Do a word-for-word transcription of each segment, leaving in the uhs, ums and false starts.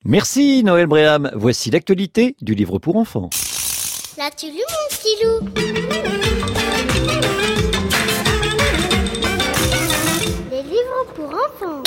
Merci Noël Bréham. Voici l'actualité du livre pour enfants. L'as-tu lu, mon petit loup? Les livres pour enfants.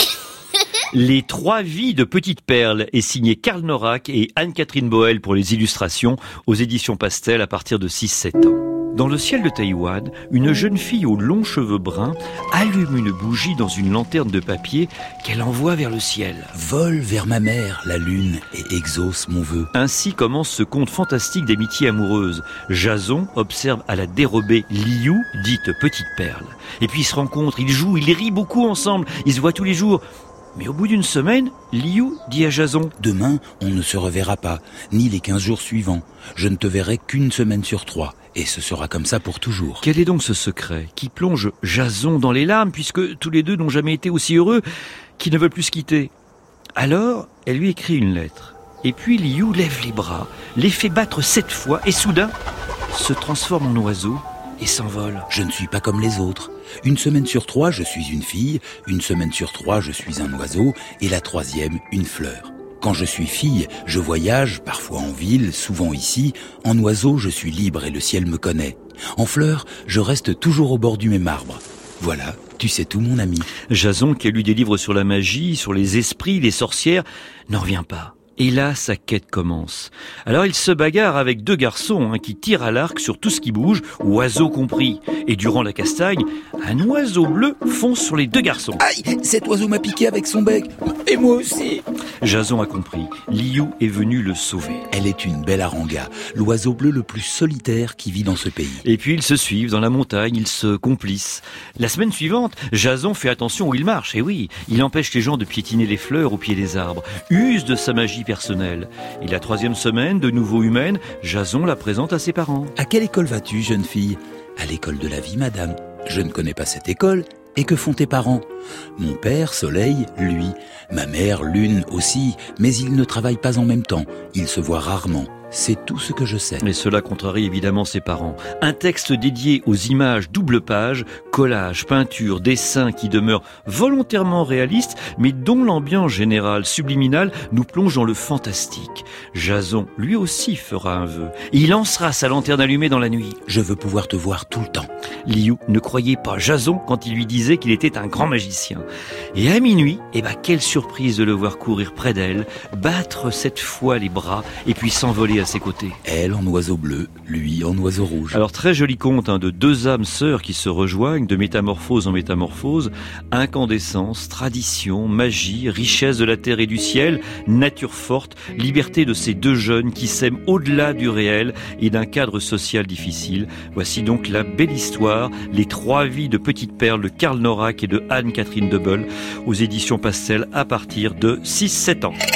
Les trois vies de Petite Perle est signé Karl Norak et Anne-Catherine Boel pour les illustrations aux éditions Pastel à partir de six sept ans. Dans le ciel de Taïwan, une jeune fille aux longs cheveux bruns allume une bougie dans une lanterne de papier qu'elle envoie vers le ciel. Vole vers ma mère, la lune, et exauce mon vœu. Ainsi commence ce conte fantastique d'amitié amoureuse. Jason observe à la dérobée Liu, dite Petite Perle. Et puis ils se rencontrent, ils jouent, ils rient beaucoup ensemble, ils se voient tous les jours. Mais au bout d'une semaine, Liu dit à Jason « Demain, on ne se reverra pas, ni les quinze jours suivants. Je ne te verrai qu'une semaine sur trois, et ce sera comme ça pour toujours. » Quel est donc ce secret qui plonge Jason dans les larmes, puisque tous les deux n'ont jamais été aussi heureux, qu'ils ne veulent plus se quitter? Alors, elle lui écrit une lettre. Et puis Liu lève les bras, les fait battre sept fois, et soudain, se transforme en oiseau et s'envole. Je ne suis pas comme les autres. Une semaine sur trois, je suis une fille, une semaine sur trois, je suis un oiseau, et la troisième, une fleur. Quand je suis fille, je voyage, parfois en ville, souvent ici. En oiseau, je suis libre et le ciel me connaît. En fleur, je reste toujours au bord du même arbre. Voilà, tu sais tout, mon ami. Jason, qui a lu des livres sur la magie, sur les esprits, les sorcières, n'en revient pas. Et là, sa quête commence. Alors il se bagarre avec deux garçons hein, qui tirent à l'arc sur tout ce qui bouge, oiseaux compris. Et durant la castagne, un oiseau bleu fonce sur les deux garçons. Aïe, cet oiseau m'a piqué avec son bec. Et moi aussi. Jason a compris. Liu est venu le sauver. Elle est une belle aranga, l'oiseau bleu le plus solitaire qui vit dans ce pays. Et puis ils se suivent dans la montagne, ils se complissent. La semaine suivante, Jason fait attention où il marche. Et oui, il empêche les gens de piétiner les fleurs au pied des arbres, use de sa magie personnelle. Et la troisième semaine, de nouveau humaine, Jason la présente à ses parents. À quelle école vas-tu, jeune fille? À l'école de la vie, madame. Je ne connais pas cette école. Et que font tes parents? Mon père, Soleil, lui. Ma mère, Lune aussi. Mais ils ne travaillent pas en même temps. Ils se voient rarement. C'est tout ce que je sais. Mais cela contrarie évidemment ses parents. Un texte dédié aux images double page, collages, peintures, dessins qui demeurent volontairement réalistes, mais dont l'ambiance générale subliminale nous plonge dans le fantastique. Jason, lui aussi, fera un vœu. Il lancera sa lanterne allumée dans la nuit. Je veux pouvoir te voir tout le temps. Liu ne croyait pas Jason quand il lui disait qu'il était un grand magicien. Et à minuit, eh ben, quelle surprise de le voir courir près d'elle, battre cette fois les bras et puis s'envoler à ses côtés. Elle en oiseau bleu, lui en oiseau rouge. Alors très joli conte hein, de deux âmes sœurs qui se rejoignent, de métamorphose en métamorphose, incandescence, tradition, magie, richesse de la terre et du ciel, nature forte, liberté de ces deux jeunes qui s'aiment au-delà du réel et d'un cadre social difficile. Voici donc la belle histoire, les trois vies de Petite Perle de Karl Norak et de Anne-Catherine Boel aux éditions Pastel à partir de six sept ans.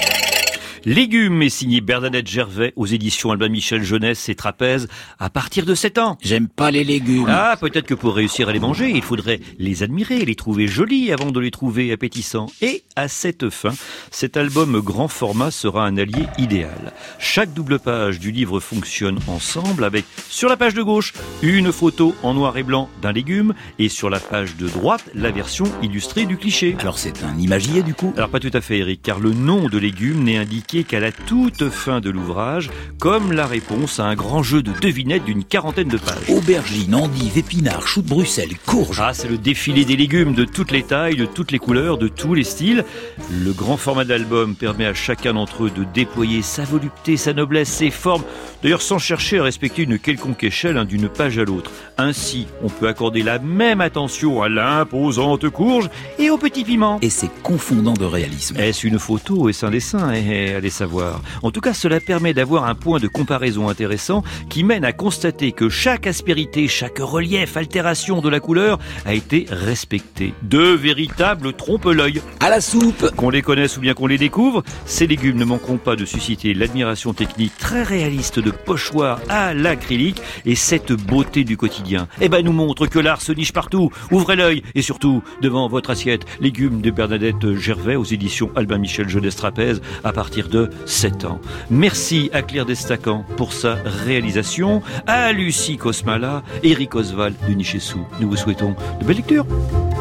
Légumes est signé Bernadette Gervais aux éditions Albin Michel Jeunesse et Trapèze à partir de sept ans. J'aime pas les légumes. Ah, peut-être que pour réussir à les manger, il faudrait les admirer, les trouver jolis avant de les trouver appétissants. Et à cette fin, cet album grand format sera un allié idéal. Chaque double page du livre fonctionne ensemble avec, sur la page de gauche, une photo en noir et blanc d'un légume et sur la page de droite, la version illustrée du cliché. Alors c'est un imagier du coup? Alors pas tout à fait Eric, car le nom de légume n'est indiqué qu'à la toute fin de l'ouvrage, comme la réponse à un grand jeu de devinettes d'une quarantaine de pages. Aubergines, endives, épinards, choux de Bruxelles, courges. Ah, c'est le défilé des légumes de toutes les tailles, de toutes les couleurs, de tous les styles. Le grand format de l'album permet à chacun d'entre eux de déployer sa volupté, sa noblesse, ses formes, d'ailleurs sans chercher à respecter une quelconque échelle hein, d'une page à l'autre. Ainsi, on peut accorder la même attention à l'imposante courge et au petit piment. Et c'est confondant de réalisme. Est-ce une photo? Est-ce un dessin? Eh, allez savoir. En tout cas, cela permet d'avoir un point de comparaison intéressant qui mène à constater que chaque aspérité, chaque relief, altération de la couleur a été respectée. Deux véritables trompe-l'œil. À la soupe! Qu'on les connaisse ou bien qu'on les découvre, ces légumes ne manqueront pas de susciter l'admiration technique très réaliste de pochoirs à l'acrylique et cette beauté du quotidien. Eh ben, nous montre que l'art se niche partout. Ouvrez l'œil et surtout, devant votre assiette, légumes de Bernadette Gervais aux éditions Albin Michel Jeunesse Trapèze à partir de sept ans. Merci à Claire Destacan pour sa réalisation, à Lucie Cosmala, Eric Oswald de Nichessou. Nous vous souhaitons de belles lectures.